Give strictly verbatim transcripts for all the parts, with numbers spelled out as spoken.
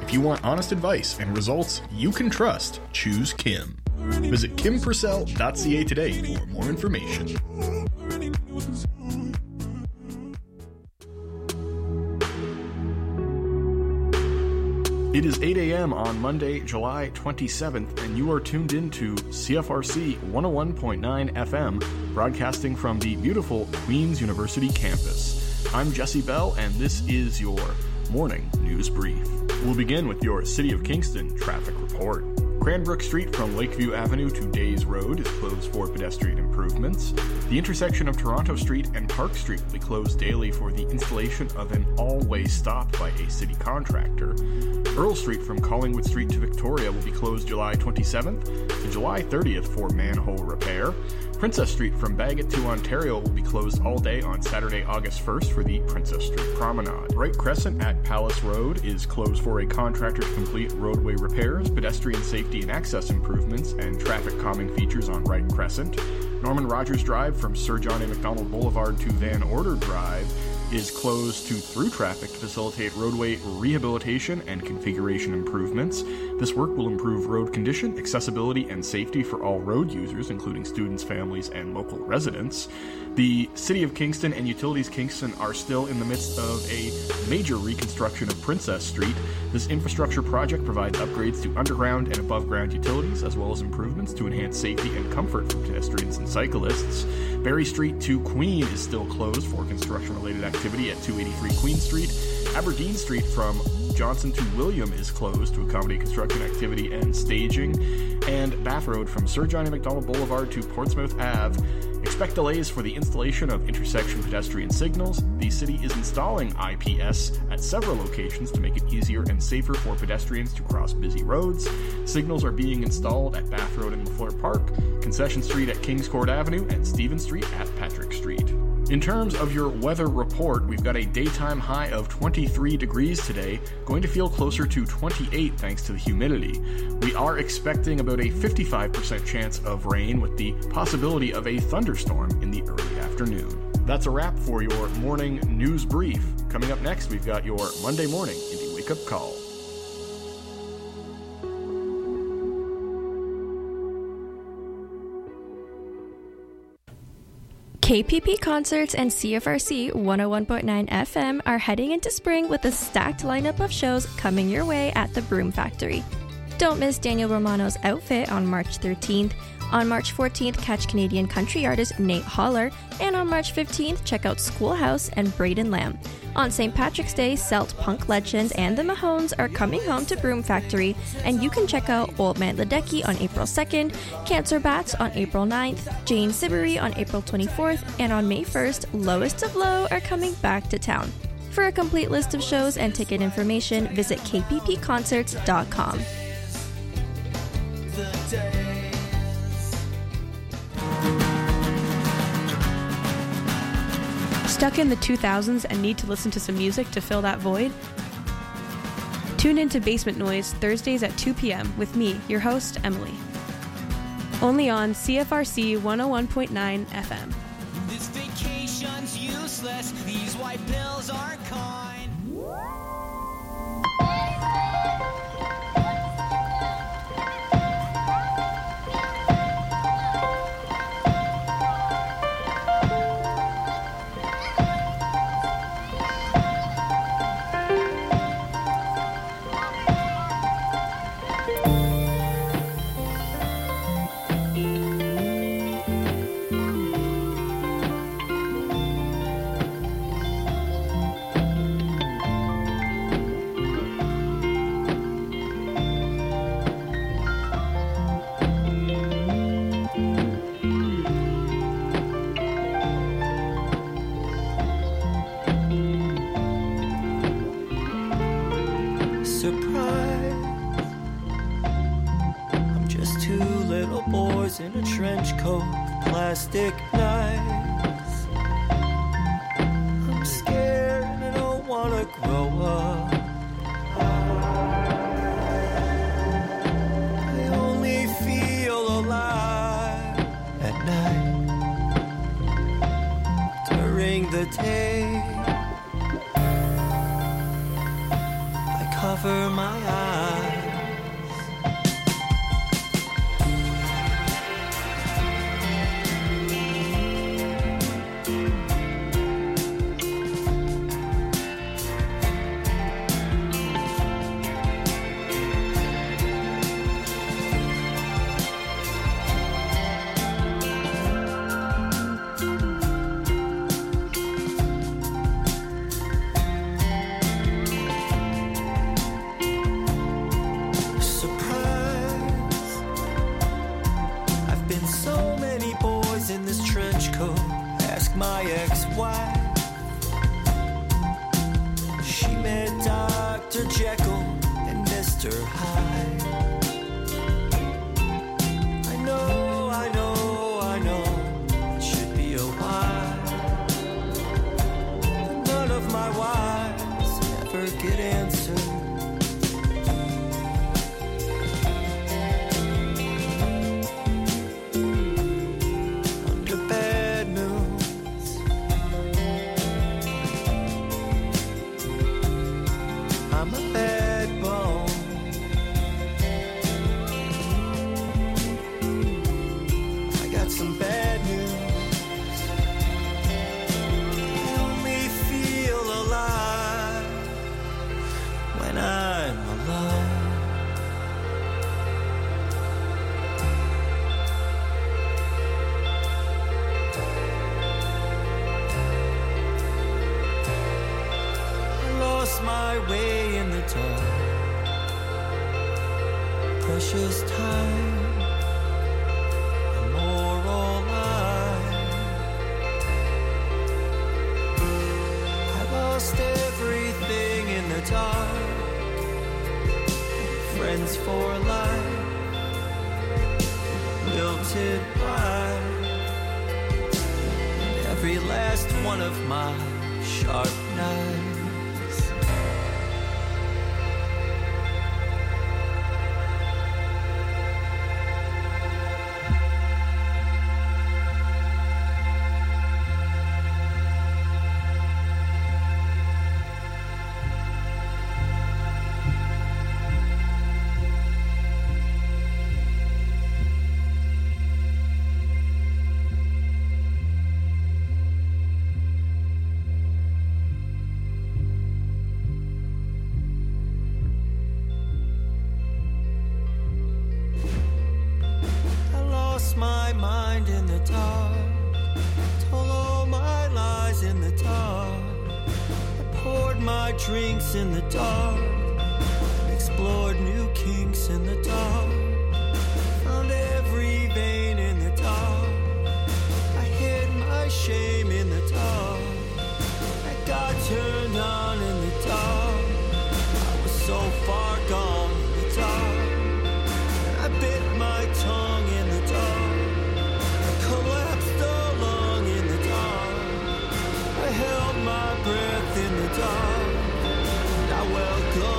If you want honest advice and results you can trust, choose Kim. Visit kim purcell dot c a today for more information. It is eight a.m. on Monday, July twenty-seventh, and you are tuned into C F R C one oh one point nine F M, broadcasting from the beautiful Queen's University campus. I'm Jesse Bell, and this is your morning news brief. We'll begin with your City of Kingston traffic report. Cranbrook Street from Lakeview Avenue to Days Road is closed for pedestrian improvements. The intersection of Toronto Street and Park Street will be closed daily for the installation of an all-way stop by a city contractor. Earl Street from Collingwood Street to Victoria will be closed July twenty-seventh to July thirtieth for manhole repair. Princess Street from Bagot to Ontario will be closed all day on Saturday, August first for the Princess Street Promenade. Wright Crescent at Palace Road is closed for a contractor to complete roadway repairs, pedestrian safety and access improvements, and traffic calming features on Wright Crescent. Norman Rogers Drive from Sir John A. Macdonald Boulevard to Van Order Drive is closed to through traffic to facilitate roadway rehabilitation and configuration improvements. This work will improve road condition, accessibility, and safety for all road users, including students, families, and local residents. The City of Kingston and Utilities Kingston are still in the midst of a major reconstruction of Princess Street. This infrastructure project provides upgrades to underground and above-ground utilities, as well as improvements to enhance safety and comfort for pedestrians and cyclists. Berry Street to Queen is still closed for construction-related activity at two eighty-three Queen Street. Aberdeen Street from Johnson to William is closed to accommodate construction activity and staging. And Bath Road from Sir John A. Macdonald Boulevard to Portsmouth Avenue. Expect delays for the installation of intersection pedestrian signals. The city is installing I P S at several locations to make it easier and safer for pedestrians to cross busy roads. Signals are being installed at Bath Road and Lafleur Park, Concession Street at Kings Court Avenue, and Stephen Street at Patrick Street. In terms of your weather report, we've got a daytime high of twenty-three degrees today, going to feel closer to twenty-eight thanks to the humidity. We are expecting about a fifty-five percent chance of rain with the possibility of a thunderstorm in the early afternoon. That's a wrap for your morning news brief. Coming up next, we've got your Monday morning Indie Wake Up Call. K P P Concerts and C F R C one oh one point nine F M are heading into spring with a stacked lineup of shows coming your way at the Broom Factory. Don't miss Daniel Romano's Outfit on March thirteenth. On March fourteenth, catch Canadian country artist Nate Holler. And on March fifteenth, check out Schoolhouse and Braden Lamb. On Saint Patrick's Day, Celt punk legends and the Mahones are coming home to Broom Factory, and you can check out Old Man Ledecky on April second, Cancer Bats on April ninth, Jane Siberry on April twenty-fourth, and on May first, Lowest of Low are coming back to town. For a complete list of shows and ticket information, visit k p p concerts dot com. Stuck in the two thousands and need to listen to some music to fill that void? Tune into Basement Noise Thursdays at two p.m. with me, your host, Emily. Only on C F R C one oh one point nine F M. This vacation's useless, these white pills are kind. In a trench coat, plastic knives. I'm scared and I don't wanna grow up. I only feel alive at night. During the day, I cover my my eyes. My ex-wife, she met Doctor Jekyll and Mister Hyde. I know, I know, I know, it should be a while. None of my wives ever get answered. I'm a bad bone. I got some bad news. I only feel alive when I'm alone. My way in the dark, precious time, a moral lie. I lost everything in the dark, friends for life, wilted by every last one of my sharp knives. My mind in the dark, told all my lies in the dark. I poured my drinks in the dark, explored new kinks in the dark, found every vein in the dark. I hid my shame in the dark, I got turned on in the dark. I was so far gone in the dark, and I bit my tongue in the dark. Collapsed along in the dark, I held my breath in the dark, and I welcomed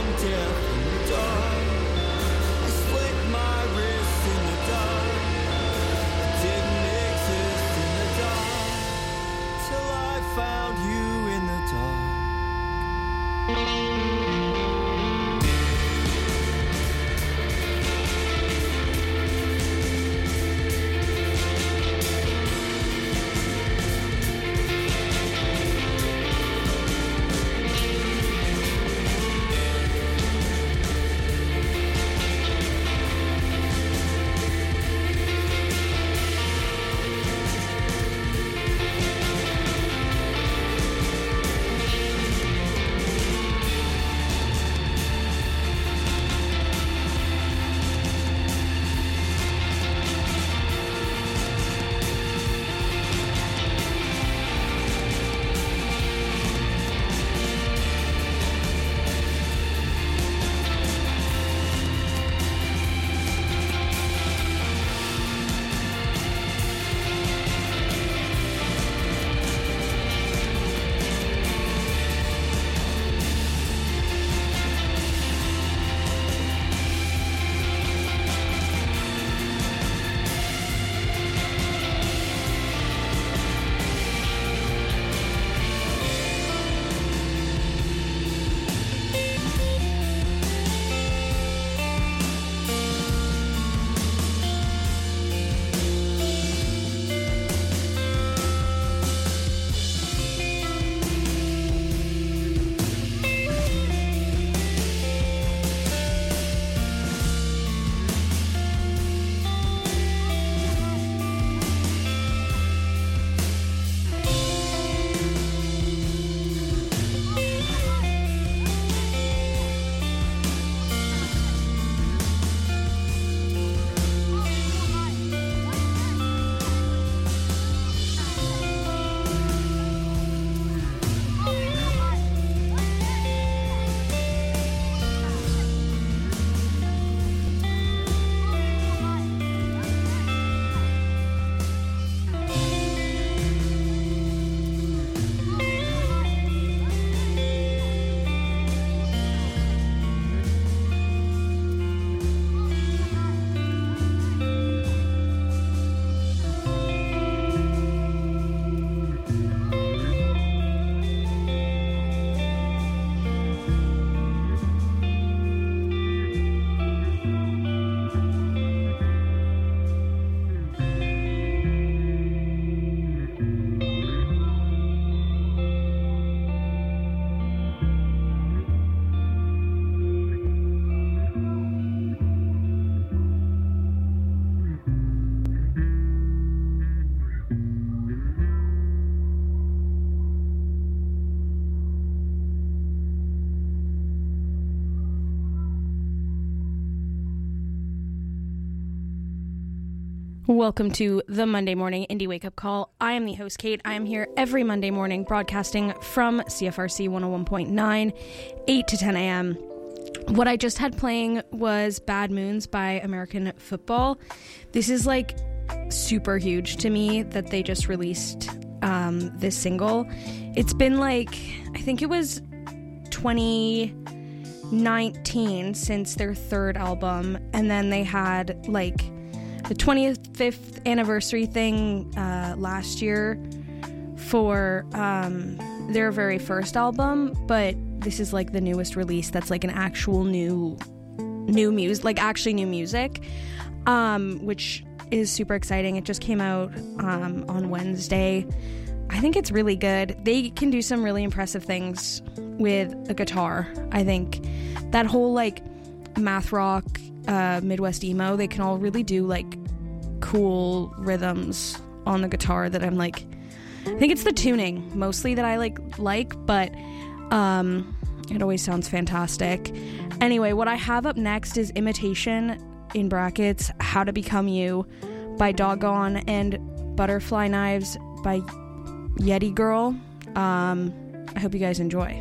Welcome to the Monday Morning Indie Wake Up Call. I am the host, Kate. I am here every Monday morning broadcasting from C F R C one oh one point nine, eight to ten a.m. What I just had playing was Bad Moons by American Football. This is like super huge to me that they just released um, this single. It's been like, I think it was twenty nineteen since their third album, and then they had like the twenty-fifth anniversary thing uh, last year for um, their very first album, but this is like the newest release that's like an actual new new music, like actually new music, um, which is super exciting. It just came out um, on Wednesday. I think it's really good. They can do some really impressive things with a guitar. I think that whole like math rock, uh, Midwest emo, they can all really do like cool rhythms on the guitar that I'm like, I think it's the tuning mostly that I like like, but um, it always sounds fantastic. Anyway, what I have up next is Imitation, in brackets, How to Become You by Doggone, and Butterfly Knives by Yeti Girl. Um, I hope you guys enjoy.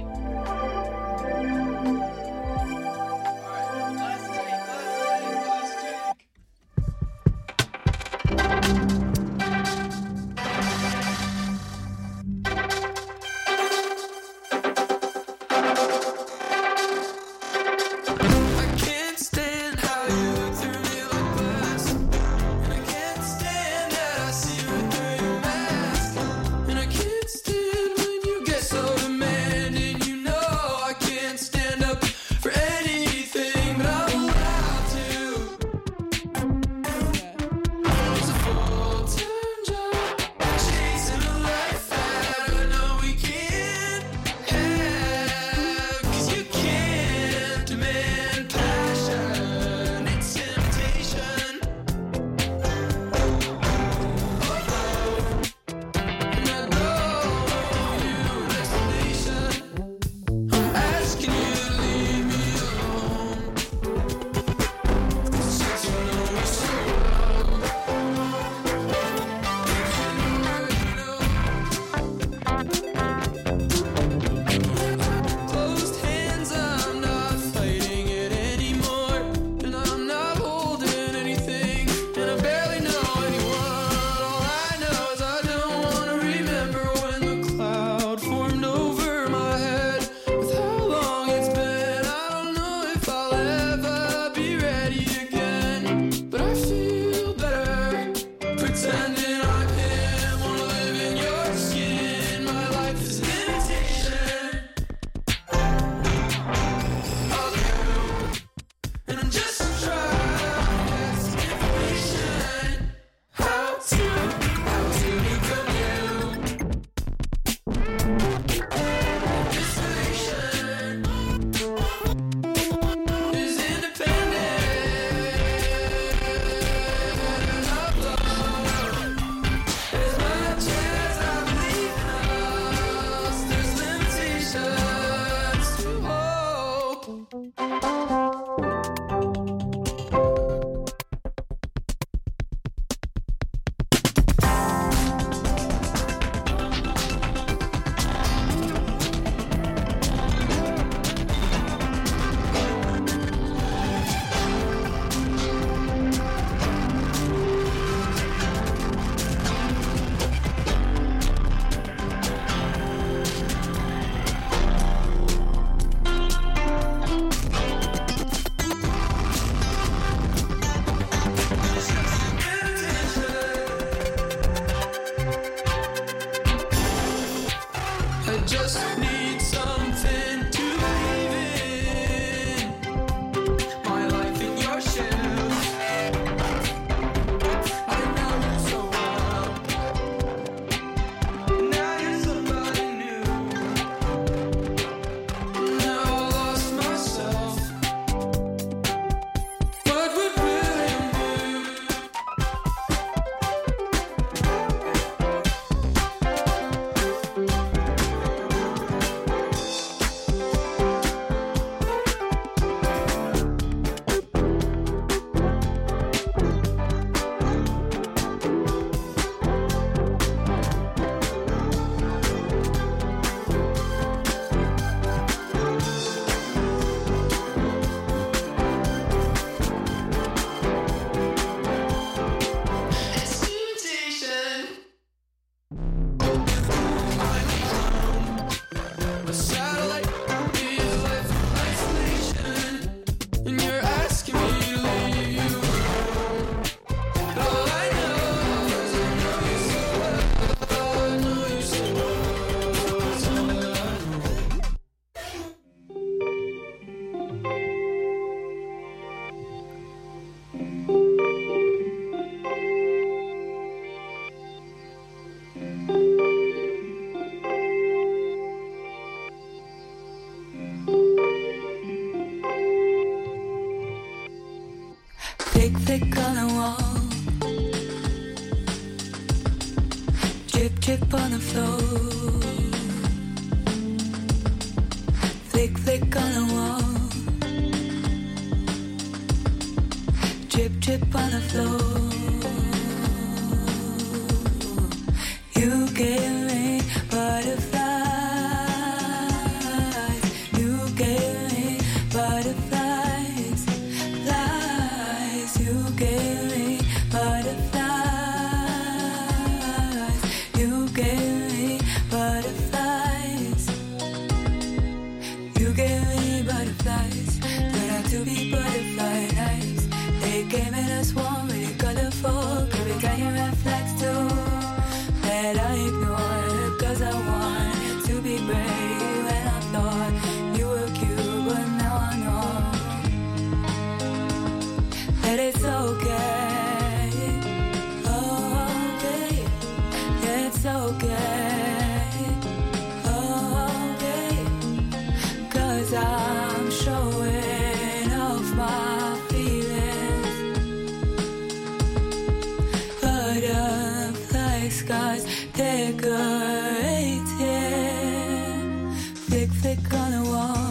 And I can't stand when you get so demanding. Flick, flick on the wall. Drip, drip on the floor. Flick, flick on the wall. Drip, drip on the floor. You gave me butterflies. You gave me butterflies. Lies. You gave me butterflies. You gave me butterflies. You gave me butterflies. Turned out to be butterfly nights. They came in a swarm, really colorful. Could be tiny red flags too. That I ignored, cause I wanted to be brave. And I thought you were cute, but now I know that it's okay. Oh, babe, yeah, it's okay. Oh, babe, cause I'm showing off my feelings. Butterfly skies decorating. Flick, flick on the wall.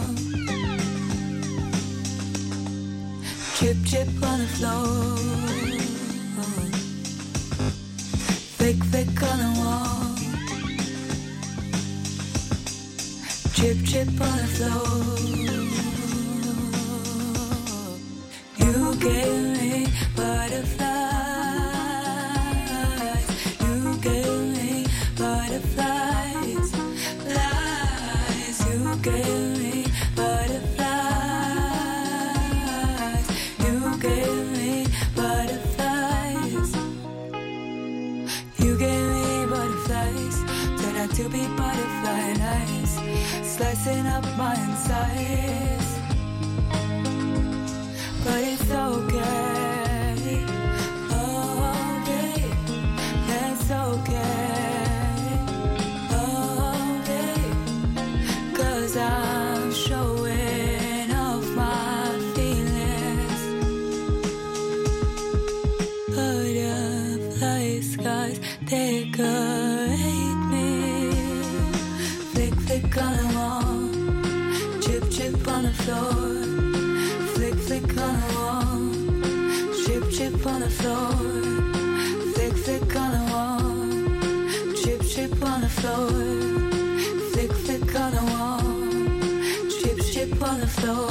Drip, drip on the floor. Flick, flick on the wall. Drip, drip on the floor. You gave me butterflies. You gave me butterflies. Lies. You gave me butterflies. You gave me butterflies. You gave me butterflies. Turned out to be butterfly nights. Slicing up my insides. But it's okay. Oh, babe, that's okay. Oh, babe, cause I'm showing off my feelings. Butterfly skies decorate me. Flick, flick on the wall. Drip, drip on the floor. Flick, flick on the wall. Drip, drip on the floor. Flick, flick on the wall. Drip, drip on the floor. Flick, flick on the wall. Drip, drip on the floor.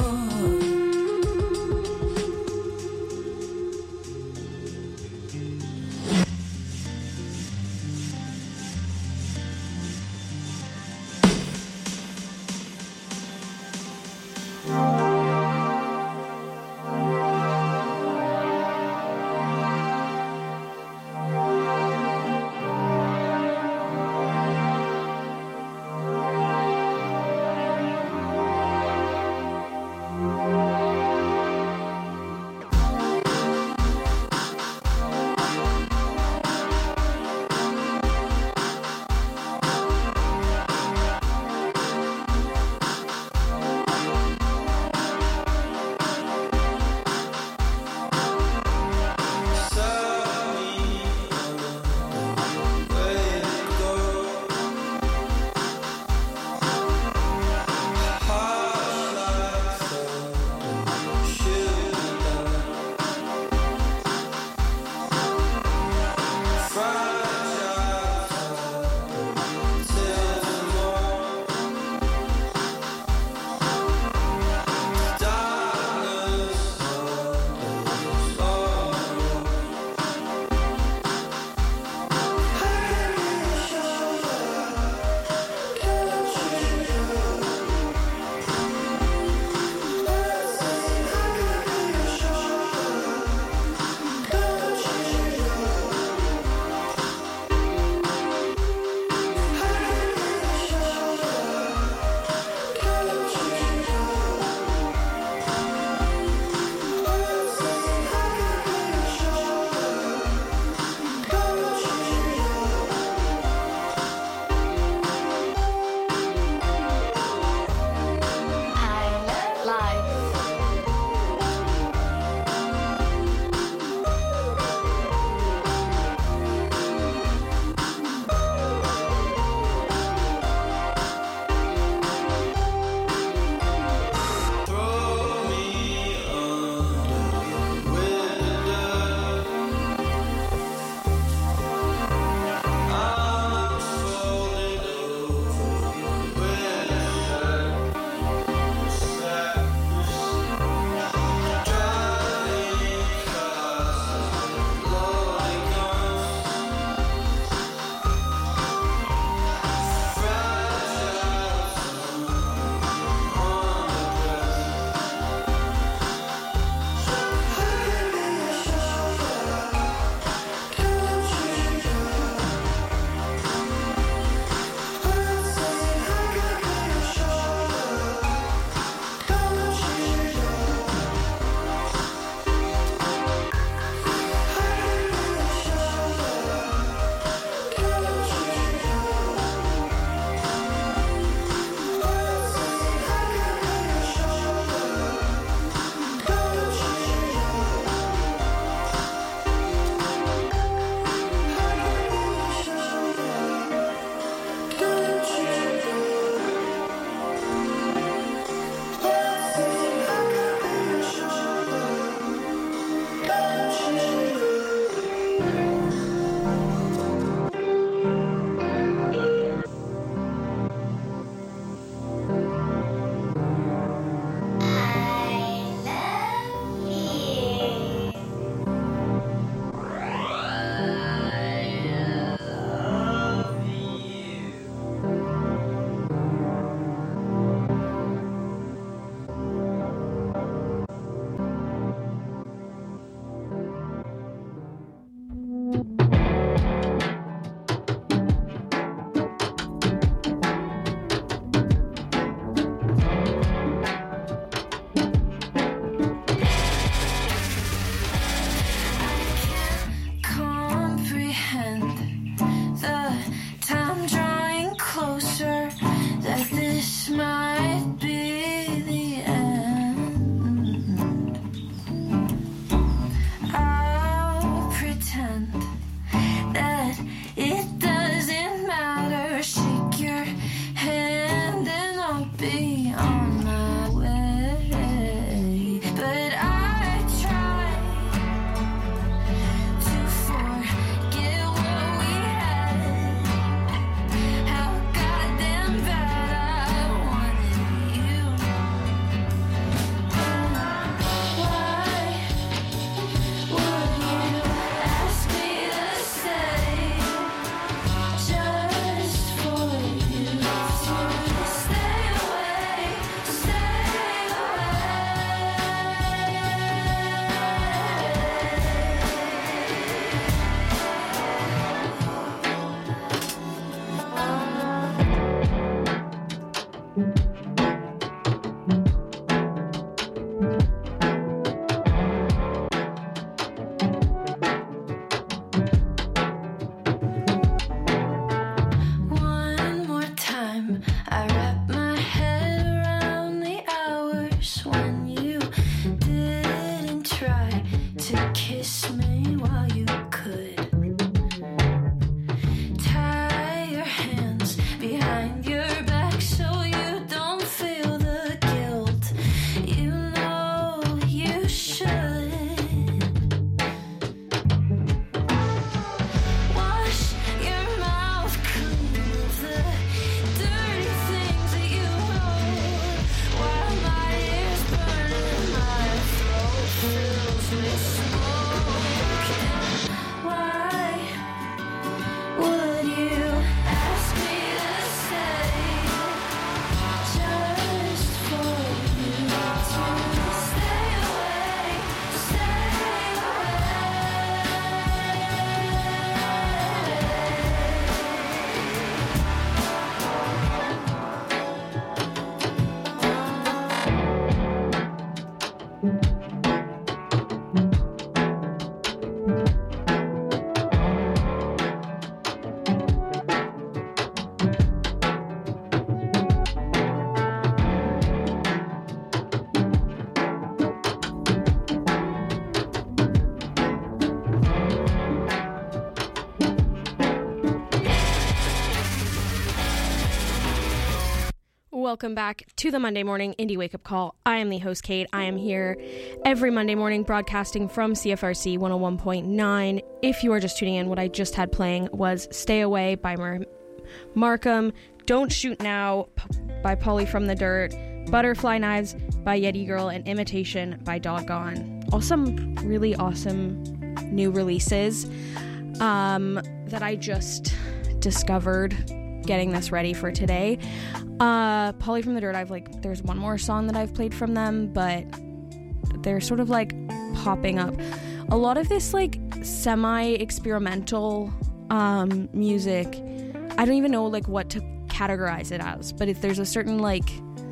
Welcome back to the Monday Morning Indie Wake Up Call. I am the host, Kate. I am here every Monday morning broadcasting from C F R C one oh one point nine. If you are just tuning in, what I just had playing was Stay Away by Mar- Markham, Don't Shoot Now P- by Polly from the Dirt, Butterfly Knives by Yeti Girl, and Imitation by Doggone. All some really awesome new releases um, that I just discovered getting this ready for today. Uh, Polly from the Dirt, I've like, there's one more song that I've played from them, but they're sort of like popping up. A lot of this like semi-experimental um, music, I don't even know like what to categorize it as, but if there's a certain like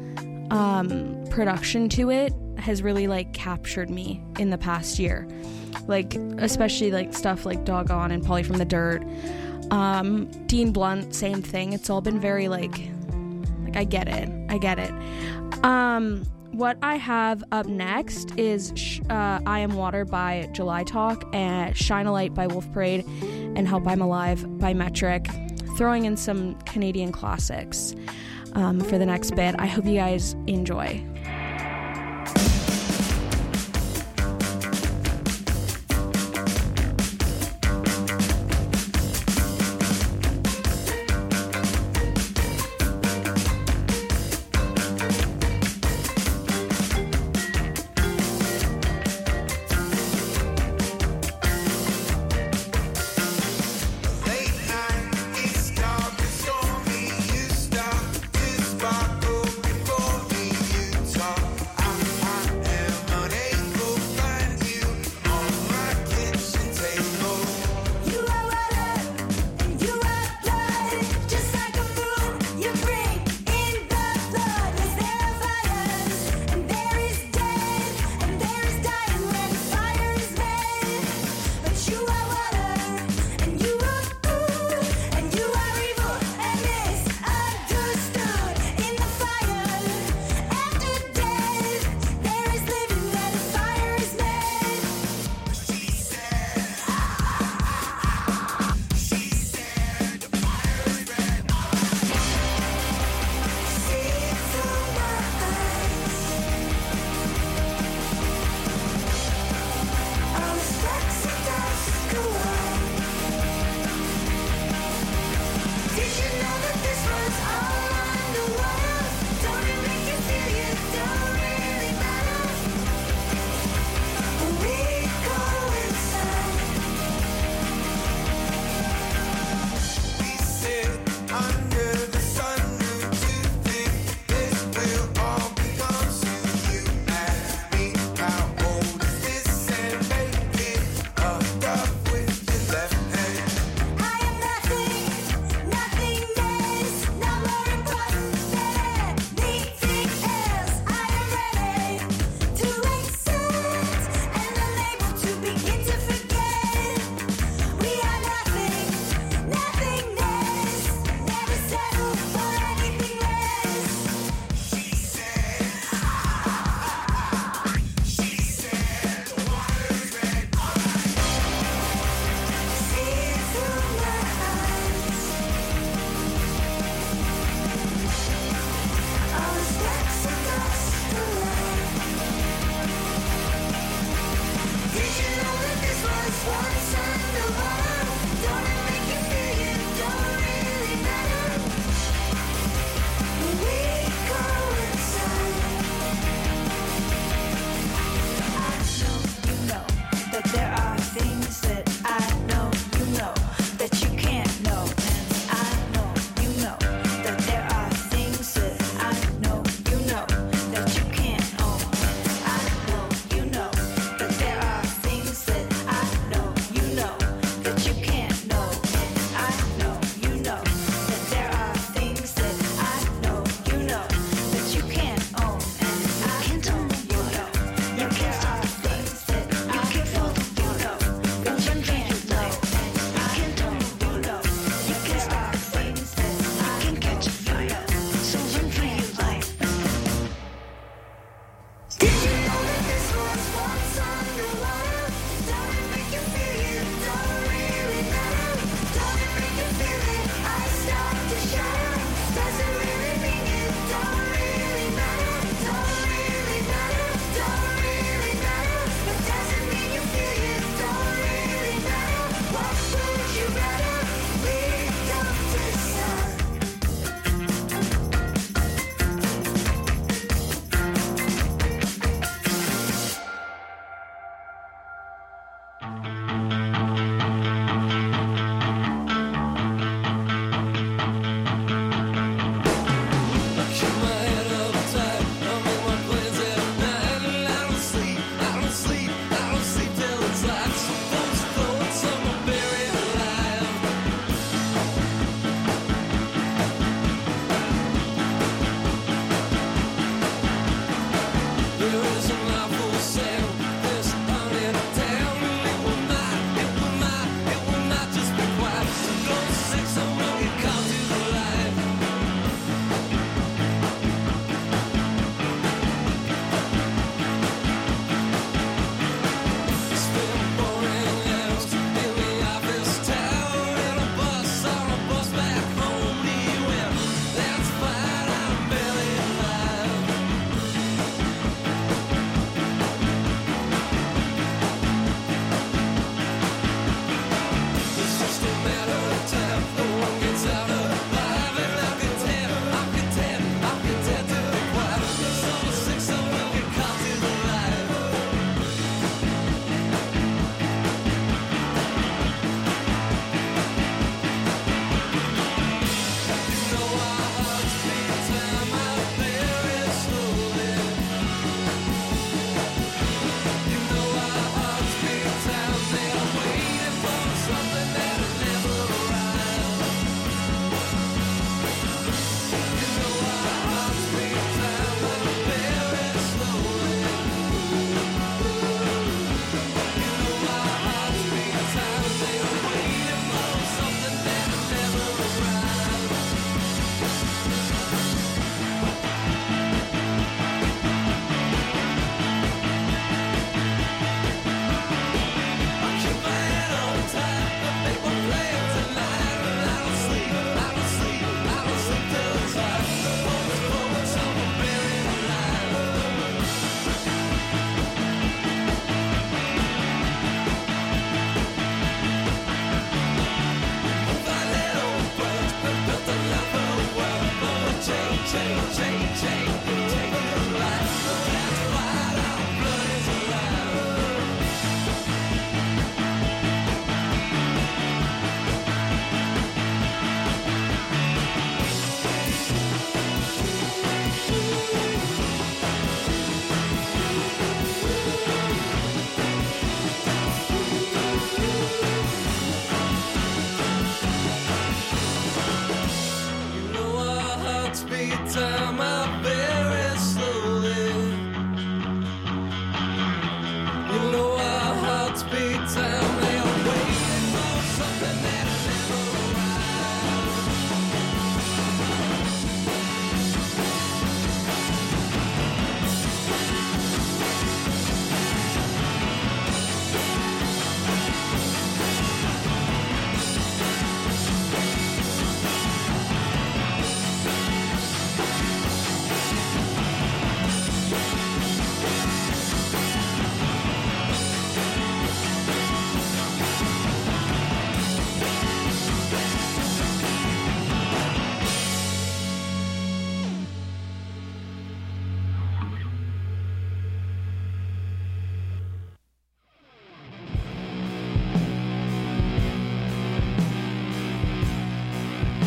um, production to it, has really like captured me in the past year. Like, especially like stuff like Doggone and Polly from the Dirt. Um, Dean Blunt, same thing. It's all been very like, like I get it, I get it. Um, what I have up next is sh- uh, I Am Water by July Talk, and Shine a Light by Wolf Parade, and Help I'm Alive by Metric. Throwing in some Canadian classics um, for the next bit. I hope you guys enjoy. Stormy, you start to sparkle before me. You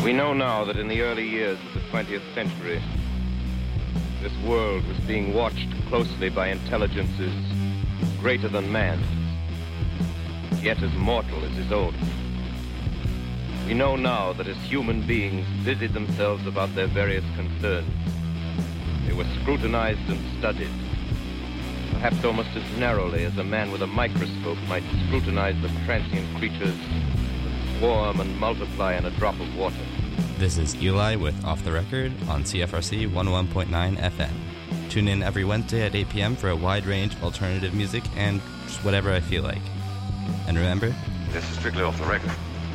We know now that in the early years of the twentieth century, this world was being watched closely by intelligences greater than man's, yet as mortal as his own. We know now that as human beings busied themselves about their various concerns, they were scrutinized and studied, perhaps almost as narrowly as a man with a microscope might scrutinize the transient creatures that swarm and multiply in a drop of water. This is Eli with Off the Record on C F R C one oh one point nine F M. Tune in every Wednesday at eight p.m. for a wide range of alternative music and just whatever I feel like. And remember, this is strictly Off the Record.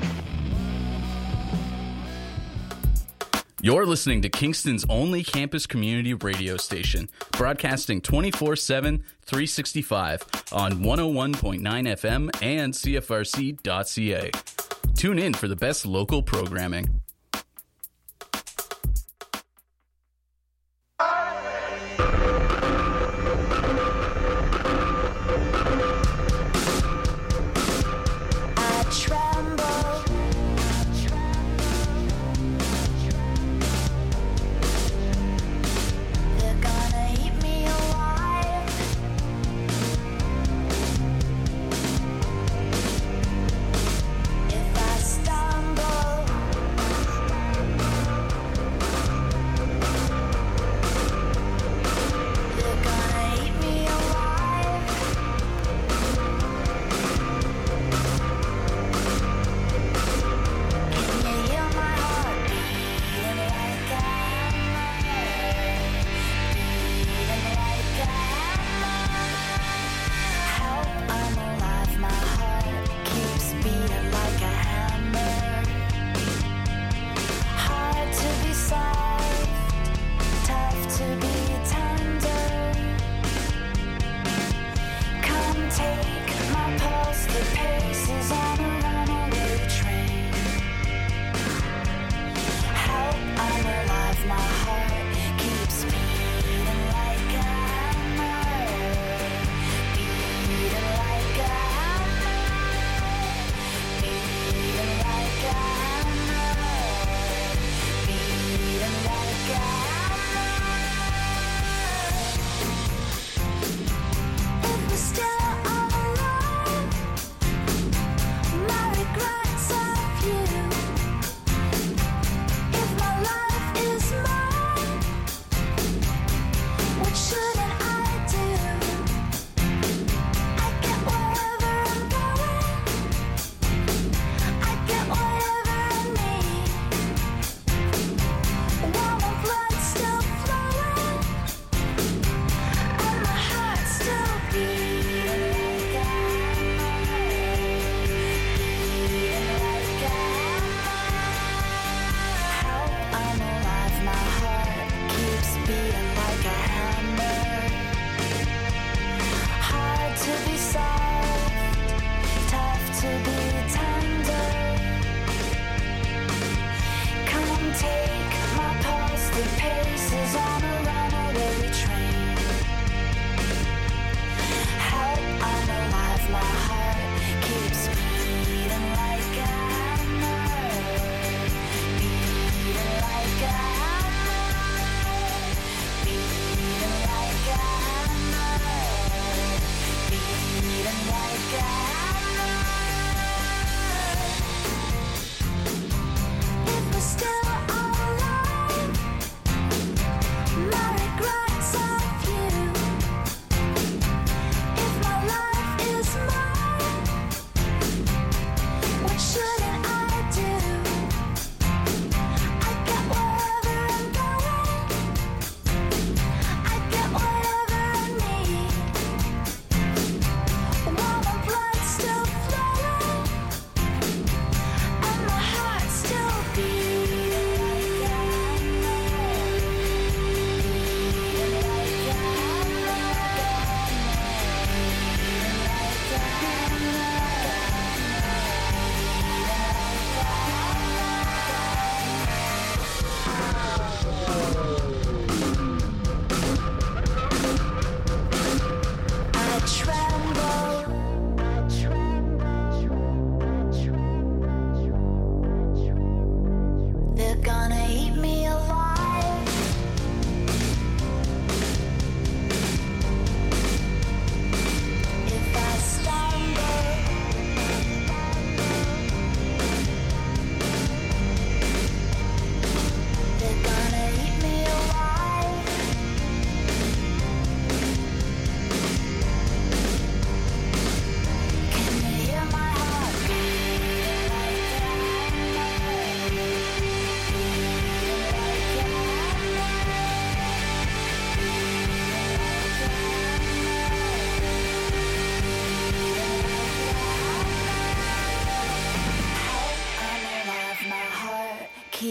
You're listening to Kingston's only campus community radio station, broadcasting twenty-four seven, three sixty-five on one oh one point nine F M and C F R C dot C A. Tune in for the best local programming. My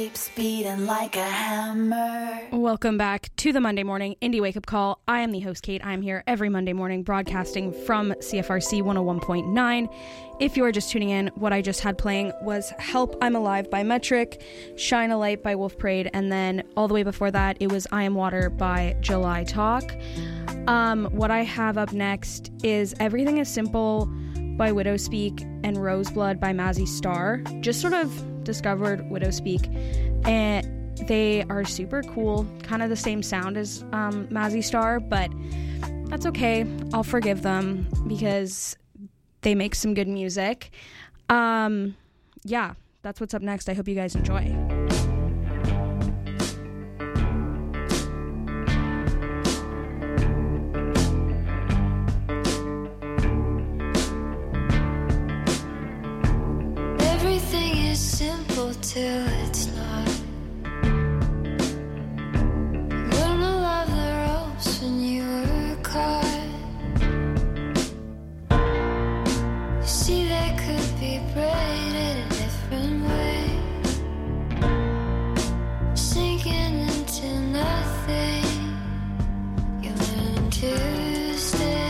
keeps beating like a hammer. Welcome back to the Monday Morning Indie Wake Up Call. I am the host, Kate. I'm here every Monday morning broadcasting from C F R C one oh one point nine. If you are just tuning in, what I just had playing was Help I'm Alive by Metric, Shine a Light by Wolf Parade, and then all the way before that, it was I Am Water by July Talk. Um, what I have up next is Everything is Simple by Widowspeak and Roseblood by Mazzy Star. Just sort of discovered Widowspeak, and they are super cool, kind of the same sound as um, Mazzy Star, but that's okay. I'll forgive them because they make some good music. Um, yeah, that's what's up next. I hope you guys enjoy. Simple till it's not. Learn to love the ropes when you were caught. You see, they could be braided a different way, sinking into nothing. You learn to stay.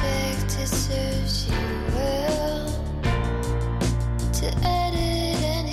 Serves you well to edit any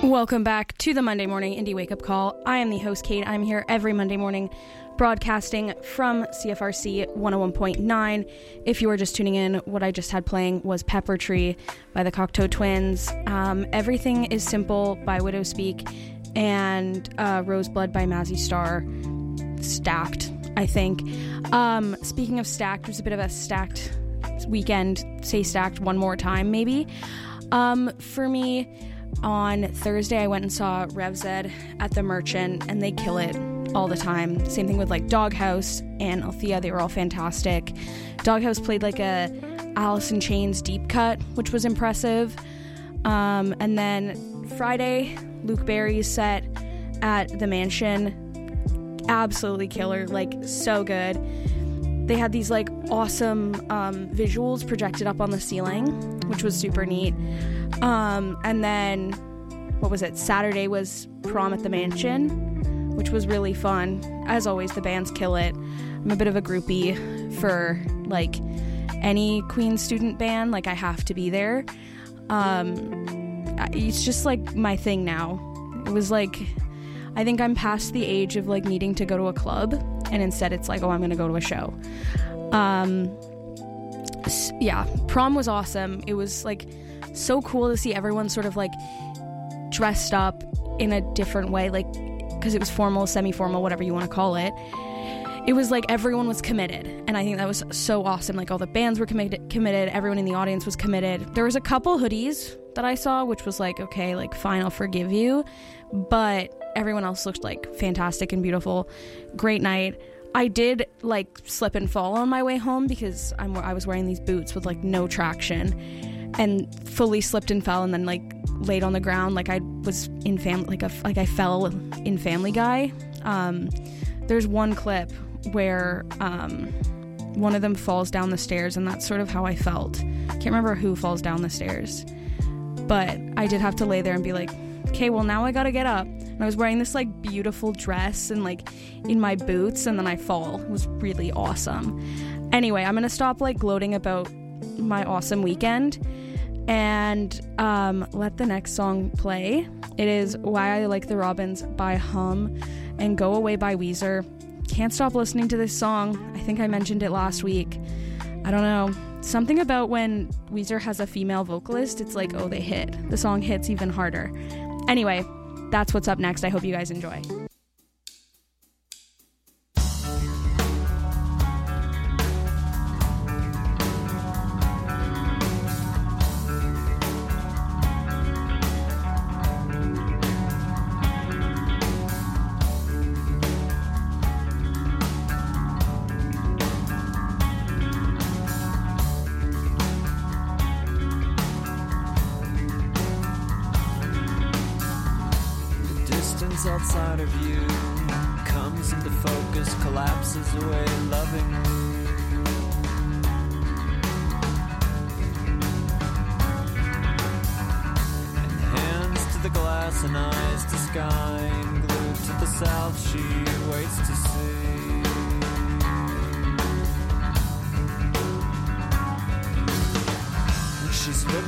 Welcome back to the Monday Morning Indie Wake Up Call. I am the host, Kate. I'm here every Monday morning broadcasting from C F R C one oh one point nine. If you are just tuning in, what I just had playing was Pepper Tree by the Cocteau Twins. Um, Everything is Simple by Widow Speak, and uh, Roseblood by Mazzy Star. Stacked, I think. Um, speaking of stacked, it was a bit of a stacked weekend. Say stacked one more time, maybe. Um, for me, on Thursday, I went and saw Rev Zed at the Merchant, and they kill it all the time. Same thing with like Doghouse and Althea. They were all fantastic. Doghouse played like a Alice in Chains deep cut, which was impressive. Um, and then Friday, Luke Berry's set at the Mansion, absolutely killer, like so good. They had these like awesome um, visuals projected up on the ceiling, which was super neat. Um, and then, what was it? Saturday was Prom at the Mansion, which was really fun. As always, the bands kill it. I'm a bit of a groupie for like any Queen student band. Like I have to be there. Um, it's just like my thing now. It was like, I think I'm past the age of like needing to go to a club, and instead it's like, oh, I'm gonna go to a show. Um, yeah, Prom was awesome. It was like so cool to see everyone sort of like dressed up in a different way, like because it was formal, semi-formal, whatever you want to call it. It was like everyone was committed, and I think that was so awesome. Like all the bands were committed, committed. Everyone in the audience was committed. There was a couple hoodies that I saw, which was like, okay, like fine, I'll forgive you, but everyone else looked like fantastic and beautiful. Great night. I did like slip and fall on my way home because I'm I was wearing these boots with like no traction, and fully slipped and fell, and then like laid on the ground like I was in family like a like I fell in Family Guy. Um, there's one clip where um, one of them falls down the stairs, and that's sort of how I felt. Can't remember who falls down the stairs, but I did have to lay there and be like, okay, well now I gotta get up. And I was wearing this like beautiful dress and like in my boots, and then I fall. It was really awesome. Anyway, I'm gonna stop like gloating about my awesome weekend and um, let the next song play. It is Why I Like the Robins by Hum and Go Away by Weezer. Can't stop listening to this song. I think I mentioned it last week. I don't know. Something about when Weezer has a female vocalist, it's like, oh, they hit. The song hits even harder. Anyway, that's what's up next. I hope you guys enjoy. Outside of you comes into focus, collapses away lovingly. And hands to the glass and eyes to sky, and glued to the south she waits to see. She's looking